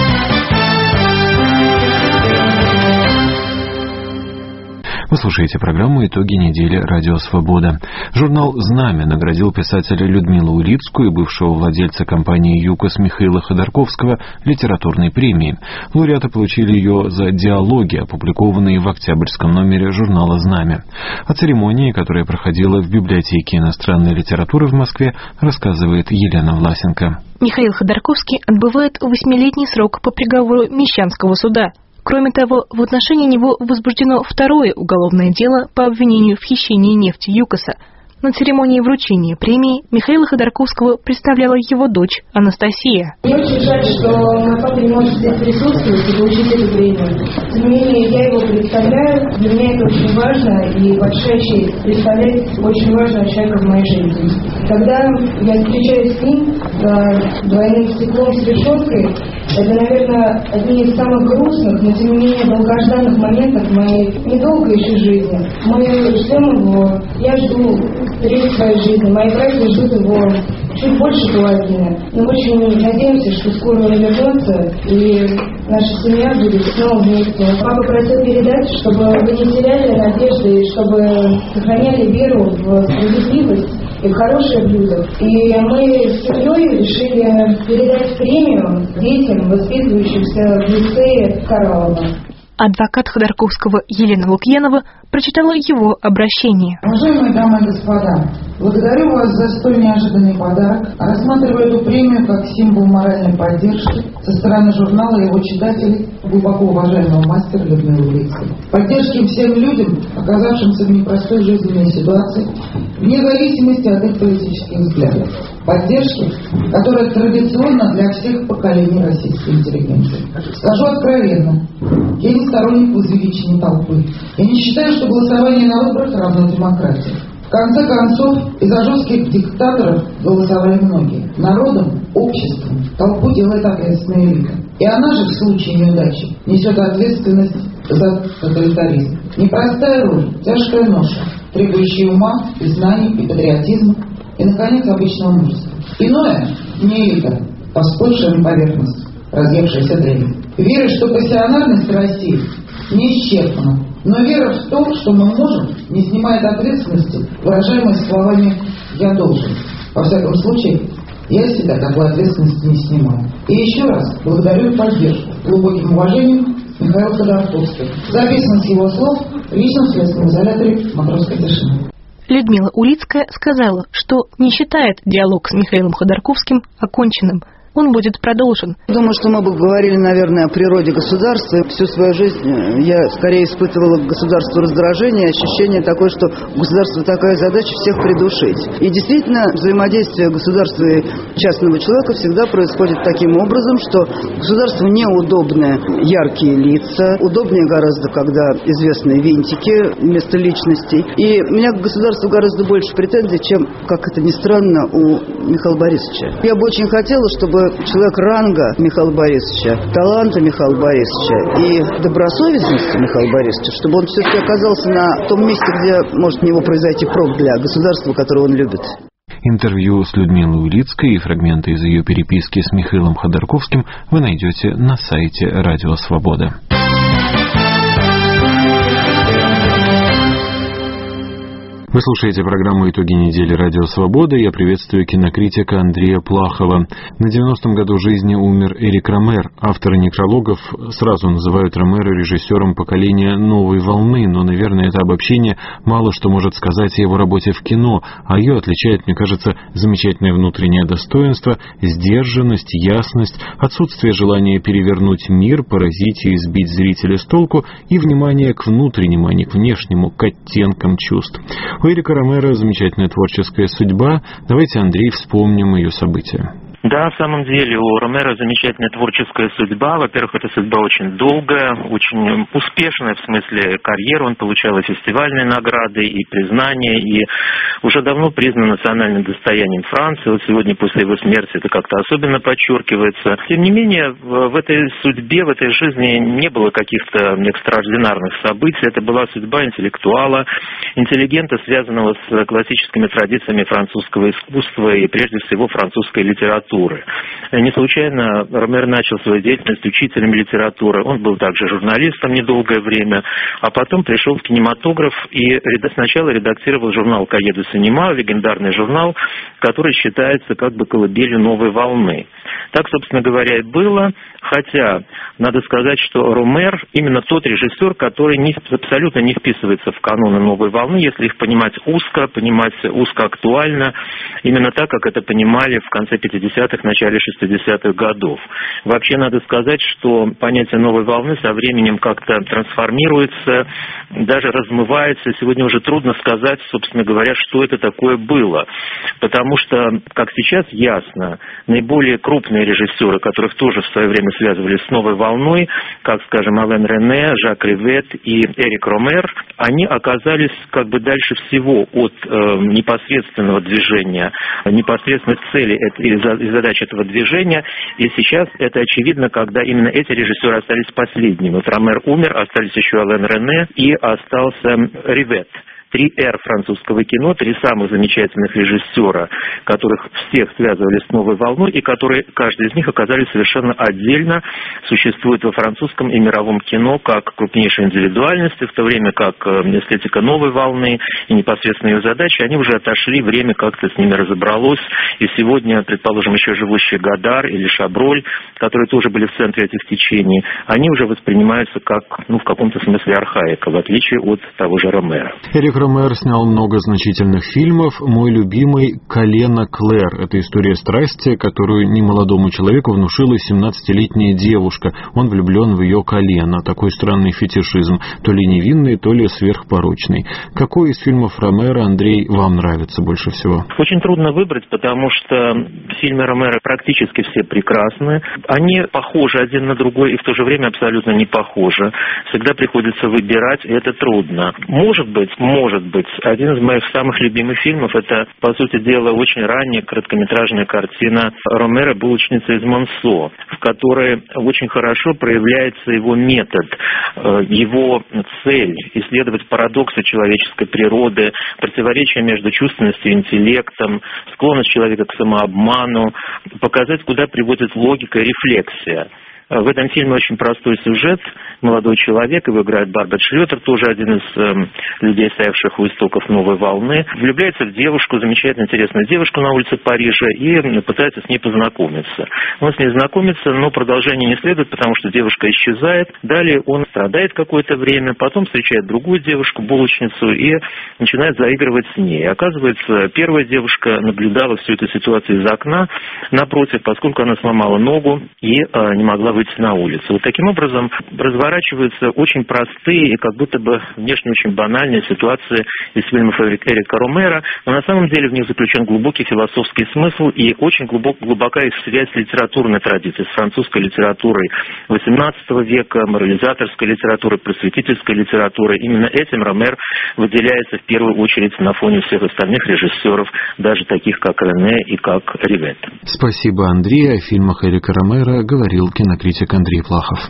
Вы слушаете программу «Итоги недели. Радио Свобода». Журнал «Знамя» наградил писателя Людмилу Улицкую и бывшего владельца компании «ЮКОС» Михаила Ходорковского литературной премией. Лауреаты получили ее за диалоги, опубликованные в октябрьском номере журнала «Знамя». О церемонии, которая проходила в библиотеке иностранной литературы в Москве, рассказывает Елена Власенко. Михаил Ходорковский отбывает 8-летний срок по приговору Мещанского суда. Кроме того, в отношении него возбуждено второе уголовное дело по обвинению в хищении нефти ЮКОСа. На церемонии вручения премии Михаила Ходорковского представляла его дочь Анастасия. Мне очень жаль, что мой папа не может здесь присутствовать и получить эту премию. Тем не менее, я его представляю. Для меня это очень важно и большая честь представлять очень важного человека в моей жизни. Когда я встречаюсь с ним за двойным стеклом с решеткой, это, наверное, одни из самых грустных, но тем не менее долгожданных моментов моей недолгой еще жизни. Мы ждем его, я жду период своей жизни. Мои братья ждут его чуть больше половины. Мы очень надеемся, что скоро он вернется, и наша семья будет снова вместе. Папа просил передать, чтобы вы не теряли надежды, и чтобы сохраняли веру в справедливость и в хорошие блюда. И мы с семьей решили передать премию детям, воспитывающимся в лицее Кораллова. Адвокат Ходорковского Елена Лукьянова прочитала его обращение. Уважаемые дамы и господа, благодарю вас за столь неожиданный подарок. Рассматриваю эту премию как символ моральной поддержки со стороны журнала и его читателей, глубоко уважаемого мастера Людмилы Улицкой. Поддержки всем людям, оказавшимся в непростой жизненной ситуации, вне зависимости от их политических взглядов. Поддержки, которая традиционна для всех поколений российской интеллигенции. Скажу откровенно, я не сторонник возвеличения толпы. Я не считаю, что голосование на выборах равно демократии. В конце концов, из-за жестких диктаторов голосовали многие. Народом, обществом, толпу делает ответственная элита. И она же в случае неудачи несет ответственность за тоталитаризм. Непростая роль, тяжкая ноша, требующая ума, и знаний, и патриотизма, и, наконец, обычного мужества. Иное не элита, поспоршая на поверхность, разъевшаяся дрянь. Вера, что пассионарность России не исчерпана, но вера в то, что мы можем, не снимает ответственности, выражаемой словами «я должен». Во всяком случае, я себя такой ответственности не снимаю. И еще раз благодарю поддержку, глубоким уважением Михаила Ходорковского. Записано с его слов в личном следственном изоляторе «Матросской тишины». Людмила Улицкая сказала, что не считает диалог с Михаилом Ходорковским оконченным. он будет продолжен. Думаю, что мы бы говорили, наверное, о природе государства. Всю свою жизнь я скорее испытывала к государству раздражение, ощущение такое, что у государства такая задача всех придушить. И действительно, взаимодействие государства и частного человека всегда происходит таким образом, что государству неудобны яркие лица, удобнее гораздо, когда известные винтики вместо личностей. И у меня к государству гораздо больше претензий, чем, как это ни странно, у Михаила Борисовича. Я бы очень хотела, чтобы человек ранга Михаила Борисовича, таланта Михаила Борисовича и добросовестности Михаила Борисовича, чтобы он все-таки оказался на том месте, где может у него произойти прок для государства, которое он любит. Интервью с Людмилой Улицкой и фрагменты из ее переписки с Михаилом Ходорковским вы найдете на сайте Радио Свобода. Вы слушаете программу «Итоги недели. Радио Свобода». Я приветствую кинокритика Андрея Плахова. На 90-м году жизни умер Эрик Ромер. Авторы некрологов сразу называют Ромера режиссером поколения новой волны, но, наверное, это обобщение мало что может сказать о его работе в кино, а ее отличает, мне кажется, замечательное внутреннее достоинство, сдержанность, ясность, отсутствие желания перевернуть мир, поразить и сбить зрителя с толку и внимание к внутреннему, а не к внешнему, к оттенкам чувств. У Эрика Ромера замечательная творческая судьба. Давайте, Андрей, вспомним ее события. Да, в самом деле у Ромера замечательная творческая судьба. Во-первых, эта судьба очень долгая, очень успешная в смысле карьеры. Он получал и фестивальные награды, и признания, и уже давно признан национальным достоянием Франции. Вот сегодня после его смерти это как-то особенно подчеркивается. Тем не менее, в этой судьбе, в этой жизни не было каких-то экстраординарных событий. Это была судьба интеллектуала, интеллигента, связанного с классическими традициями французского искусства и прежде всего французской литературы. Не случайно Ромер начал свою деятельность учителем литературы. Он был также журналистом недолгое время, а потом пришел в кинематограф и сначала редактировал журнал «Каhiers du Cinéma», легендарный журнал, который считается как бы колыбелью новой волны. Так, собственно говоря, и было, хотя надо сказать, что Ромер именно тот режиссер, который абсолютно не вписывается в каноны новой волны, если их понимать узкоактуально, именно так, как это понимали в конце 50-х, начале 60-х годов. Вообще надо сказать, что понятие новой волны со временем как-то трансформируется, даже размывается. Сегодня уже трудно сказать, собственно говоря, что это такое было. Потому что, как сейчас ясно, наиболее крупные режиссеры, которых тоже в свое время связывали с новой волной, как, скажем, Ален Рене, Жак Ривет и Эрик Ромер, они оказались как бы дальше всего от непосредственного движения, непосредственной цели и задач этого движения. И сейчас это очевидно, когда именно эти режиссеры остались последними. Вот Ромер умер, остались еще Ален Рене и остался Ривет. 3 «Р» французского кино, 3 самых замечательных режиссера, которых всех связывали с новой волной, и которые, каждый из них, оказались совершенно отдельно, существуют во французском и мировом кино как крупнейшие индивидуальности, в то время как эстетика новой волны и непосредственно ее задачи, они уже отошли, время как-то с ними разобралось, и сегодня, предположим, еще живущие Годар или Шаброль, которые тоже были в центре этих течений, они уже воспринимаются как, в каком-то смысле архаика, в отличие от того же Ромера. Ромер снял много значительных фильмов. Мой любимый «Колено Клэр». Это история страсти, которую немолодому человеку внушила 17-летняя девушка. Он влюблен в ее колено. Такой странный фетишизм. То ли невинный, то ли сверхпорочный. Какой из фильмов Ромера, Андрей, вам нравится больше всего? Очень трудно выбрать, потому что фильмы Ромера практически все прекрасны. Они похожи один на другой и в то же время абсолютно не похожи. Всегда приходится выбирать, и это трудно. Может быть, один из моих самых любимых фильмов, это, по сути дела, очень ранняя короткометражная картина Ромера «Булочница из Монсо», в которой очень хорошо проявляется его метод, его цель исследовать парадоксы человеческой природы, противоречия между чувственностью и интеллектом, склонность человека к самообману, показать, куда приводит логика и рефлексия. В этом фильме очень простой сюжет. Молодой человек, его играет Барбет Шлётер, тоже один из людей, стоявших у истоков новой волны, влюбляется в девушку, замечательно интересную девушку на улице Парижа, и пытается с ней познакомиться. Он с ней знакомится, но продолжение не следует, потому что девушка исчезает. Далее он страдает какое-то время, потом встречает другую девушку, булочницу, и начинает заигрывать с ней. Оказывается, первая девушка наблюдала всю эту ситуацию из окна напротив, поскольку она сломала ногу и не могла выйти на улицу. Вот таким образом разворачиваются очень простые и как будто бы внешне очень банальные ситуации из фильмов Эрика Ромеро, но на самом деле в них заключен глубокий философский смысл и очень глубокая их связь с литературной традицией, с французской литературой XVIII века, морализаторской литературой, просветительской литературой. Именно этим Ромеро выделяется в первую очередь на фоне всех остальных режиссеров, даже таких как Рене и как Ривет. Спасибо, Андрей. О фильмах Эрика Ромеро говорил кинокритик Андрей Плахов.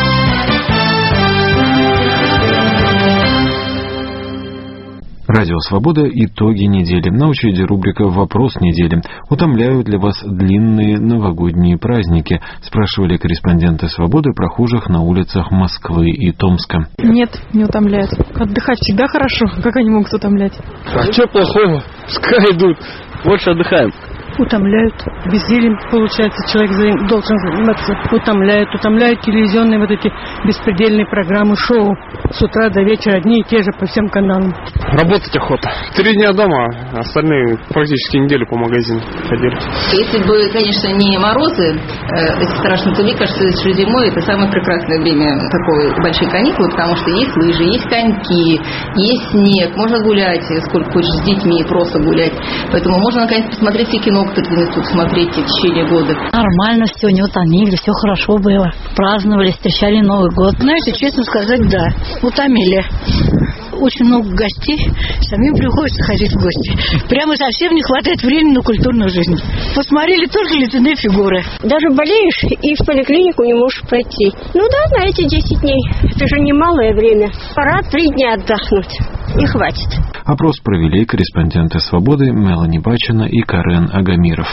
Радио «Свобода. Итоги недели». На очереди рубрика «Вопрос недели». Утомляют ли вас длинные новогодние праздники? Спрашивали корреспонденты «Свободы» прохожих на улицах Москвы и Томска. Нет, не утомляют. Отдыхать всегда хорошо. Как они могут утомлять? А что плохого? Пускай идут. Больше отдыхаем. Утомляют. Бездельем, получается, человек должен заниматься. Утомляют телевизионные вот эти беспредельные программы, шоу. С утра до вечера одни и те же по всем каналам. Работать охота. 3 дня дома, остальные практически неделю по магазину ходили. Если бы, конечно, не морозы, эти страшные, то мне кажется, что зимой это самое прекрасное время такой большой каникулы, потому что есть лыжи, есть коньки, есть снег, можно гулять сколько хочешь с детьми, просто гулять. Поэтому можно наконец посмотреть все кино, которые тут смотреть в течение года. Нормально все, не утомили, все хорошо было. Праздновали, встречали Новый год. Знаете, честно сказать, да, утомили. Очень много гостей, самим приходится ходить в гости. Прямо совсем не хватает времени на культурную жизнь. Посмотрели только ледяные фигуры. Даже болеешь и в поликлинику не можешь пройти. Ну да, на эти 10 дней. Это же немалое время. Пора 3 дня отдохнуть. И хватит. Опрос провели корреспонденты «Свободы» Мелани Бачина и Карен Агамиров.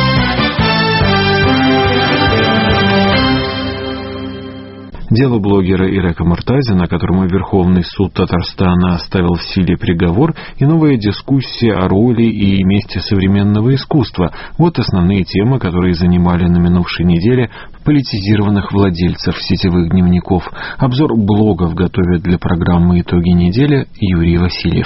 Дело блогера Ирека Муртазина, которому Верховный суд Татарстана оставил в силе приговор, и новая дискуссия о роли и месте современного искусства. Вот основные темы, которые занимали на минувшей неделе политизированных владельцев сетевых дневников. Обзор блогов готовит для программы «Итоги недели» Юрий Васильев.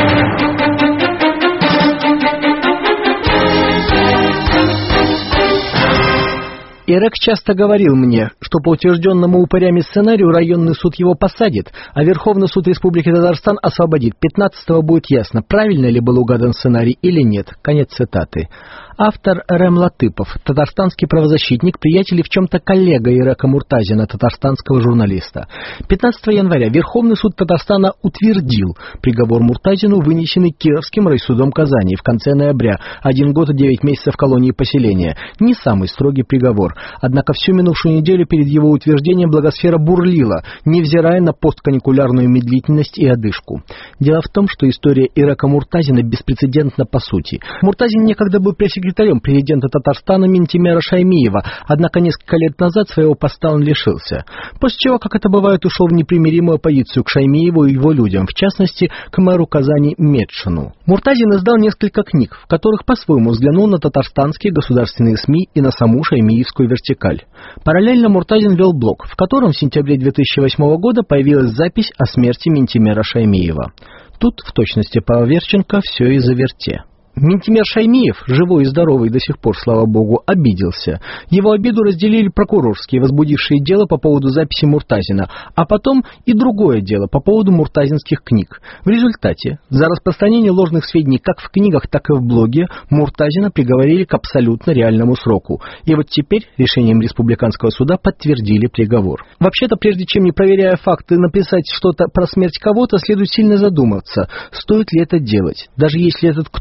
Ирек часто говорил мне, что по утвержденному упырями сценарию районный суд его посадит, а Верховный суд Республики Татарстан освободит. 15-го будет ясно, правильно ли был угадан сценарий или нет. Конец цитаты. Автор Рем Латыпов, татарстанский правозащитник, приятель и в чем-то коллега Ирека Муртазина, татарстанского журналиста. 15 января Верховный суд Татарстана утвердил приговор Муртазину, вынесенный Кировским райсудом Казани в конце ноября. 1 год и 9 месяцев колонии поселения. Не самый строгий приговор. Однако всю минувшую неделю перед его утверждением благосфера бурлила, невзирая на постканикулярную медлительность и одышку. Дело в том, что история Ирека Муртазина беспрецедентна по сути. Муртазин некогда был пресс-секретарем президента Татарстана Минтимера Шаймиева, однако несколько лет назад своего поста он лишился. После чего, как это бывает, ушел в непримиримую оппозицию к Шаймиеву и его людям, в частности, к мэру Казани Медшину. Муртазин издал несколько книг, в которых по-своему взглянул на татарстанские государственные СМИ и на саму шаймиевскую вертикаль. Параллельно Муртазин вел блог, в котором в сентябре 2008 года появилась запись о смерти Минтимера Шаймиева. Тут, в точности по Аверченко, все и заверте. Минтимер Шаймиев, живой и здоровый до сих пор, слава богу, обиделся. Его обиду разделили прокурорские, возбудившие дело по поводу записи Муртазина, а потом и другое дело по поводу муртазинских книг. В результате за распространение ложных сведений как в книгах, так и в блоге Муртазина приговорили к абсолютно реальному сроку. И вот теперь решением республиканского суда подтвердили приговор. Вообще-то, прежде чем, не проверяя факты, написать что-то про смерть кого-то, следует сильно задуматься, стоит ли это делать, даже если этот кто-то не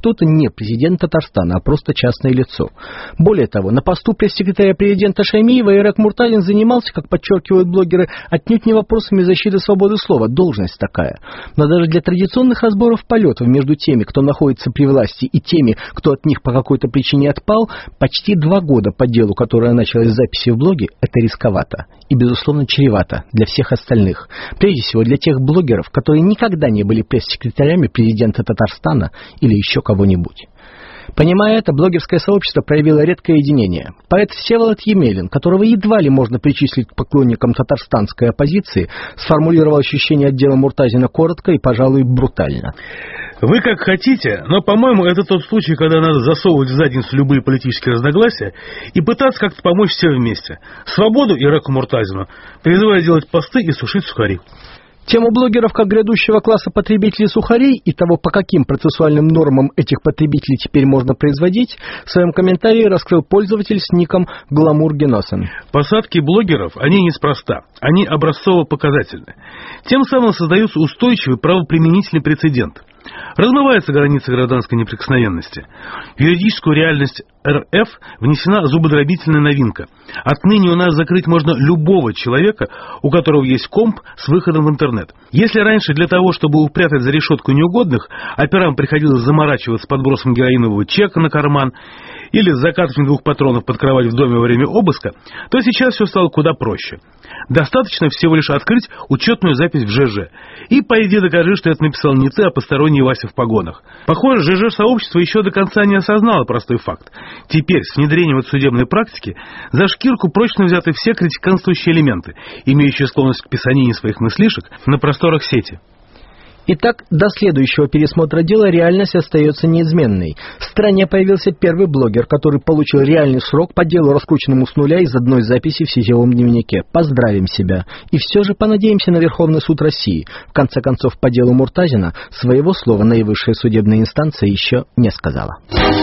не президент Татарстана, а просто частное лицо. Более того, на посту пресс-секретаря президента Шаймиева Ирак Муртазин занимался, как подчеркивают блогеры, отнюдь не вопросами защиты свободы слова. Должность такая. Но даже для традиционных разборов полетов между теми, кто находится при власти, и теми, кто от них по какой-то причине отпал, почти 2 года по делу, которое началось с записи в блоге, это рисковато. И, безусловно, чревато для всех остальных. Прежде всего, для тех блогеров, которые никогда не были пресс-секретарями президента Татарстана или еще кого-нибудь. Понимая это, блогерское сообщество проявило редкое единение. Поэт Всеволод Емелин, которого едва ли можно причислить к поклонникам татарстанской оппозиции, сформулировал ощущение от дела Муртазина коротко и, пожалуй, брутально. Вы как хотите, но, по-моему, это тот случай, когда надо засовывать в задницу любые политические разногласия и пытаться как-то помочь всем вместе. Свободу Ираку Муртазину, призывая делать посты и сушить сухари. Тему блогеров как грядущего класса потребителей сухарей и того, по каким процессуальным нормам этих потребителей теперь можно производить, в своем комментарии раскрыл пользователь с ником Гламур Геносен. Посадки блогеров, они неспроста, они образцово-показательны. Тем самым создается устойчивый правоприменительный прецедент. Размывается граница гражданской неприкосновенности. В юридическую реальность РФ внесена зубодробительная новинка. Отныне у нас закрыть можно любого человека, у которого есть комп с выходом в интернет. Если раньше для того, чтобы упрятать за решетку неугодных, операм приходилось заморачиваться подбросом героинового чека на карман или с закатыванием 2 патронов под кровать в доме во время обыска, то сейчас все стало куда проще. Достаточно всего лишь открыть учетную запись в ЖЖ. И пойди докажи, что это написал не ты, а посторонний Вася в погонах. Похоже, ЖЖ-сообщество еще до конца не осознало простой факт. Теперь, с внедрением от судебной практики, за шкирку прочно взяты все критиканствующие элементы, имеющие склонность к писанине своих мыслишек на просторах сети. Итак, до следующего пересмотра дела реальность остается неизменной. В стране появился первый блогер, который получил реальный срок по делу, раскрученному с нуля из одной записи в сетевом дневнике. Поздравим себя. И все же понадеемся на Верховный суд России. В конце концов, по делу Муртазина своего слова наивысшая судебная инстанция еще не сказала.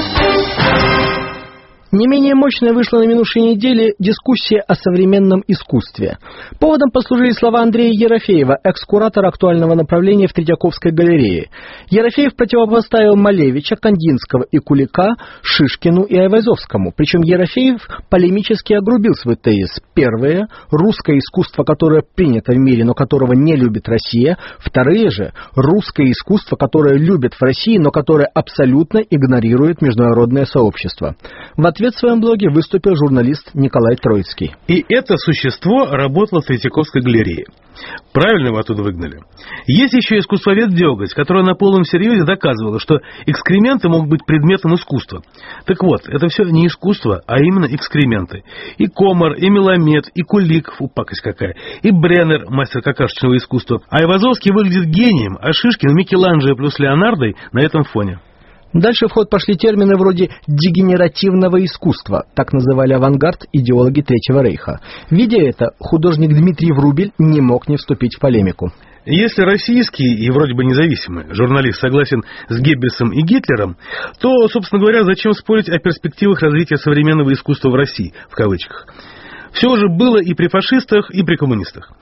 Не менее мощной вышла на минувшей неделе дискуссия о современном искусстве. Поводом послужили слова Андрея Ерофеева, экс-куратора актуального направления в Третьяковской галерее. Ерофеев противопоставил Малевича, Кандинского и Кулика Шишкину и Айвазовскому. Причем Ерофеев полемически огрубил свой тезис. Первое – русское искусство, которое принято в мире, но которого не любит Россия. Вторые же – русское искусство, которое любят в России, но которое абсолютно игнорирует международное сообщество. В ответ в своем блоге выступил журналист Николай Троицкий. И это существо работало в Третьяковской галерее. Правильно его оттуда выгнали. Есть еще искусствовед Дёготь, которая на полном серьезе доказывала, что экскременты могут быть предметом искусства. Так вот, это все не искусство, а именно экскременты. И Комар, и Меламед, и Кулик, фу, пакость какая, и Бреннер, мастер какашечного искусства. А Айвазовский выглядит гением, а Шишкин, Микеланджело плюс Леонардо на этом фоне. Дальше в ход пошли термины вроде «дегенеративного искусства», так называли авангард идеологи Третьего Рейха. Видя это, художник Дмитрий Врубель не мог не вступить в полемику. Если российский и вроде бы независимый журналист согласен с Геббельсом и Гитлером, то, собственно говоря, зачем спорить о перспективах развития современного искусства в России, в кавычках. Все уже было и при фашистах, и при коммунистах.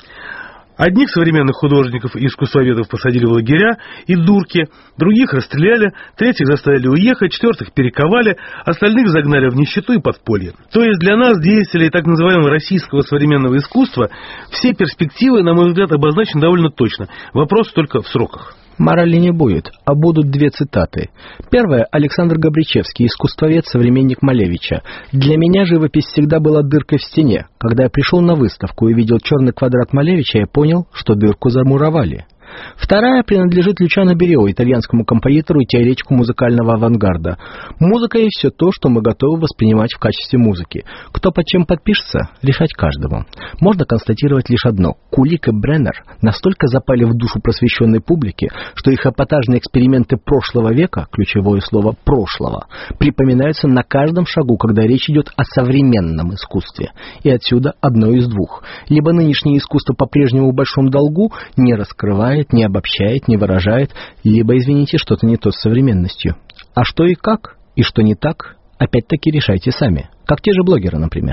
Одних современных художников и искусствоведов посадили в лагеря и дурки, других расстреляли, третьих заставили уехать, четвертых перековали, остальных загнали в нищету и подполье. То есть для нас, деятелей так называемого российского современного искусства, все перспективы, на мой взгляд, обозначены довольно точно. Вопрос только в сроках. Морали не будет, а будут 2 цитаты. Первая – Александр Габричевский, искусствовед, современник Малевича. «Для меня живопись всегда была дыркой в стене. Когда я пришел на выставку и видел черный квадрат Малевича, я понял, что дырку замуровали». Вторая принадлежит Лючано Берио, итальянскому композитору и теоретику музыкального авангарда. Музыка есть все то, что мы готовы воспринимать в качестве музыки. Кто под чем подпишется, решать каждому. Можно констатировать лишь одно. Кулик и Бреннер настолько запали в душу просвещенной публики, что их эпатажные эксперименты прошлого века, ключевое слово «прошлого», припоминаются на каждом шагу, когда речь идет о современном искусстве. И отсюда одно из двух. Либо нынешнее искусство по-прежнему в большом долгу, не раскрывает, не обобщает, не выражает, либо, извините, что-то не то с современностью. А что и как, и что не так, опять-таки решайте сами. Как те же блогеры, например.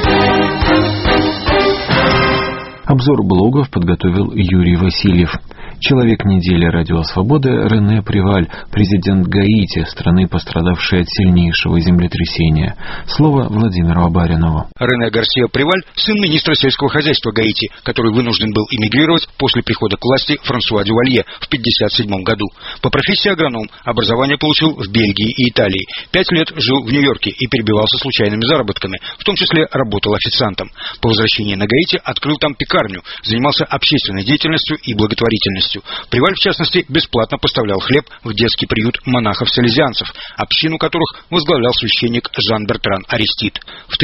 Обзор блогов подготовил Юрий Васильев. Человек недели «Радио Свобода» Рене Приваль, президент Гаити, страны, пострадавшей от сильнейшего землетрясения. Слово Владимиру Абаринову. Рене Гарсия Приваль – сын министра сельского хозяйства Гаити, который вынужден был эмигрировать после прихода к власти Франсуа Дювалье в 1957 году. По профессии агроном, образование получил в Бельгии и Италии. 5 лет жил в Нью-Йорке и перебивался случайными заработками, в том числе работал официантом. По возвращении на Гаити открыл там пекарню, занимался общественной деятельностью и благотворительностью. Приваль, в частности, бесплатно поставлял хлеб в детский приют монахов-салезианцев, общину которых возглавлял священник Жан-Бертран Арестит. В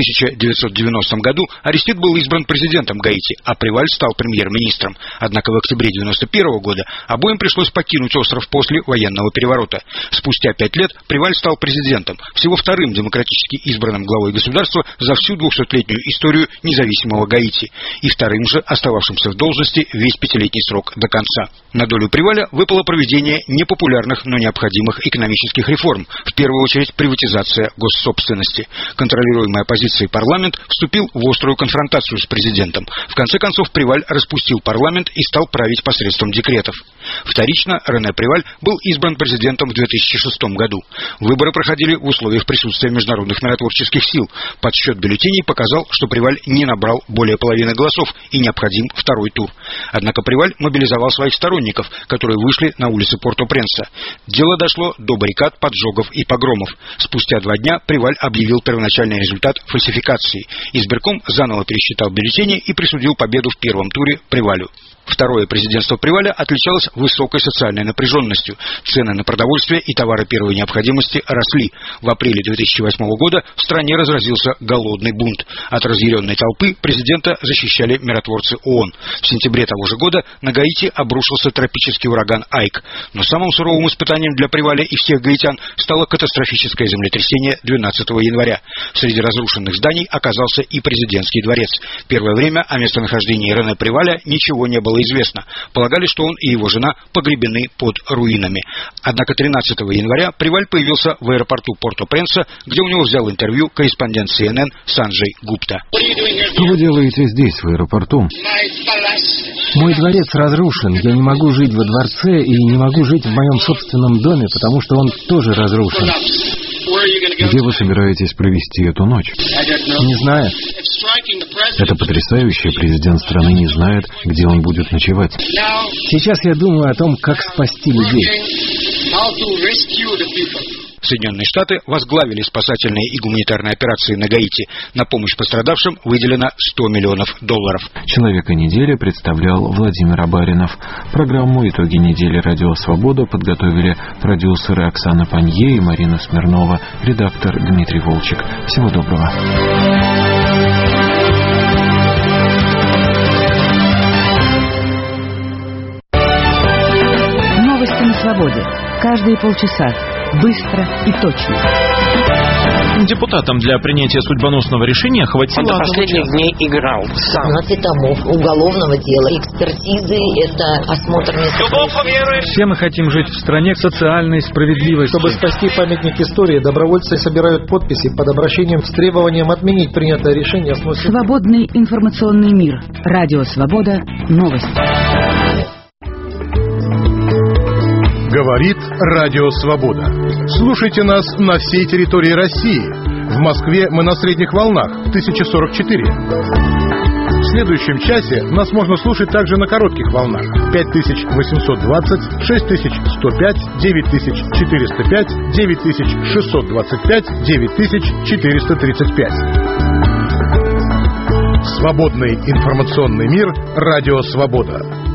1990 году Арестит был избран президентом Гаити, а Приваль стал премьер-министром. Однако в октябре 1991 года обоим пришлось покинуть остров после военного переворота. Спустя 5 лет Приваль стал президентом, всего вторым демократически избранным главой государства за всю 200-летнюю историю независимого Гаити, и вторым же остававшимся в должности весь 5-летний срок до конца. На долю Приваля выпало проведение непопулярных, но необходимых экономических реформ, в первую очередь приватизация госсобственности. Контролируемый оппозицией парламент вступил в острую конфронтацию с президентом. В конце концов, Приваль распустил парламент и стал править посредством декретов. Вторично Рене Приваль был избран президентом в 2006 году. Выборы проходили в условиях присутствия международных миротворческих сил. Подсчет бюллетеней показал, что Приваль не набрал более половины голосов и необходим второй тур. Однако Приваль мобилизовал своих сторонников, которые вышли на улицы Порто-Пренса. Дело дошло до баррикад, поджогов и погромов. Спустя 2 дня Приваль объявил первоначальный результат фальсификации. Избирком заново пересчитал бюллетени и присудил победу в первом туре Привалю. Второе президентство Приваля отличалось высокой социальной напряженностью. Цены на продовольствие и товары первой необходимости росли. В апреле 2008 года в стране разразился голодный бунт. От разъяренной толпы президента защищали миротворцы ООН. В сентябре того же года на Гаити обрушился тропический ураган Айк. Но самым суровым испытанием для Приваля и всех гаитян стало катастрофическое землетрясение 12 января. Среди разрушенных зданий оказался и президентский дворец. Первое время о местонахождении Рене Приваля ничего не было известно. Полагали, что он и его жена погребены под руинами. Однако 13 января Приваль появился в аэропорту Порто-Пренса, где у него взял интервью корреспондент CNN Санджей Гупта. Что вы делаете здесь, в аэропорту? Мой дворец разрушен. Я не могу жить во дворце и не могу жить в моем собственном доме, потому что он тоже разрушен. Где вы собираетесь провести эту ночь? Не знаю. Это потрясающе. Президент страны не знает, где он будет ночевать. Сейчас я думаю о том, как спасти людей. Соединенные Штаты возглавили спасательные и гуманитарные операции на Гаити. На помощь пострадавшим выделено $100 миллионов. Человека недели представлял Владимир Абаринов. Программу «Итоги недели Радио Свобода» подготовили продюсеры Оксана Панье и Марина Смирнова, редактор Дмитрий Волчек. Всего доброго. Новости на свободе. Каждые полчаса. Быстро и точно. Депутатам для принятия судьбоносного решения хватило... Он до последних дней играл сам. 12 томов уголовного дела, экспертизы, это осмотр места. Все мы хотим жить в стране социальной справедливости. Чтобы спасти памятник истории, добровольцы собирают подписи под обращением с требованием отменить принятое решение. Свободный информационный мир. Радио Свобода. Новости. Говорит Радио Свобода. Слушайте нас на всей территории России. В Москве мы на средних волнах 1044. В следующем часе нас можно слушать также на коротких волнах 5820, 6105, 9405, 9625, 9435. Свободный информационный мир. Радио Свобода.